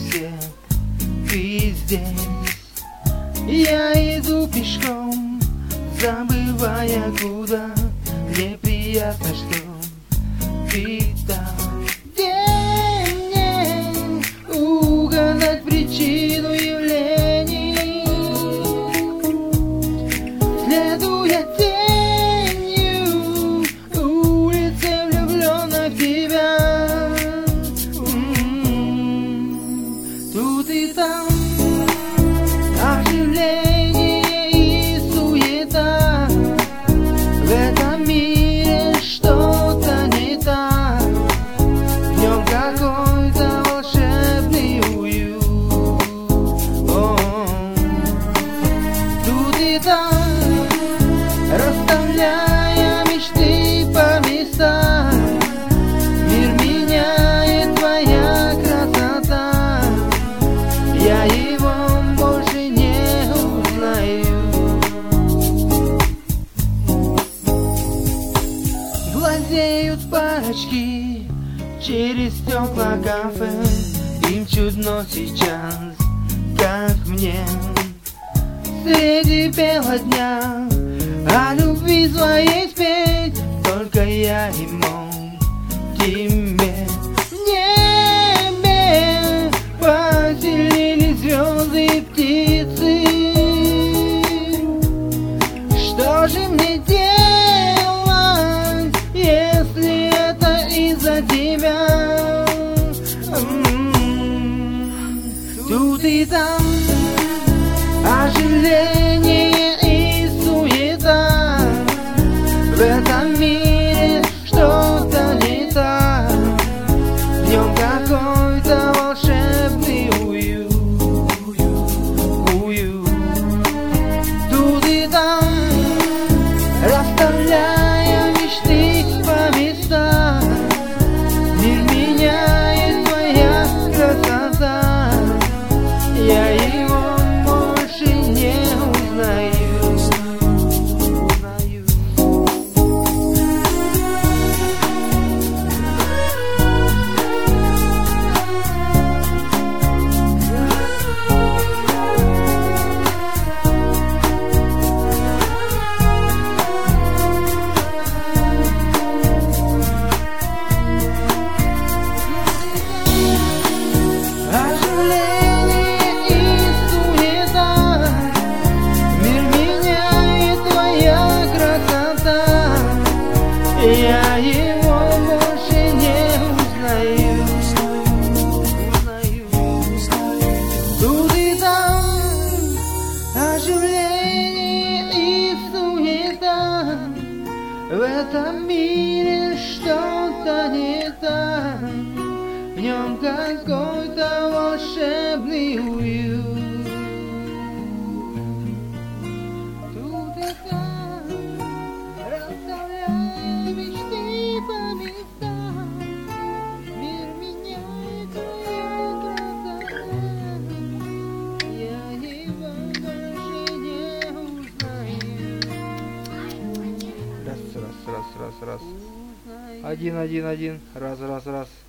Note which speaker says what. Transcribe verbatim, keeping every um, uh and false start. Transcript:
Speaker 1: свет, ты здесь. Я иду пешком, забывая куда. Мне приятно, что ты там. Где мне угадать причину явлений, следуя тенью улицы, влюблённой в тебя. М-м-м. Тут и там оживление и суета. В этом мире что-то не так. В нем какой-то волшебный уют. О-о-о. Тут и там, расставляя мечты по местам, мир меняет твоя красота. Я его больше не узнаю. Глазеют парочки через стекла кафе. Им чудно сейчас, как мне, среди бела дня о любви своей спеть. Только я и мог тебе. В небе поселились звезды и птицы. Что же мне делать, если это из-за тебя? М-м-м. Тут и там оживление и суета. В этом мире что-то не так. В нем какой-то волшебный уют. Уют. Тут и там, расставляя мечты по местам, мир меняет твоя красота. Я его больше не узнаю. Узнаю. Оживление и суета. Мир меняет твоя красота. Я его больше не узнаю. Узнаю. Тут и там оживление и суета. В этом мире что-то не так. В нем какой-то волшебный уют. Тут и там, расставляя мечты по местам, мир меняет твоя красота. Я его больше не узнаю.
Speaker 2: Раз, раз, раз, раз, раз.
Speaker 1: Узнаю.
Speaker 2: Один, один, один. Раз, раз, раз.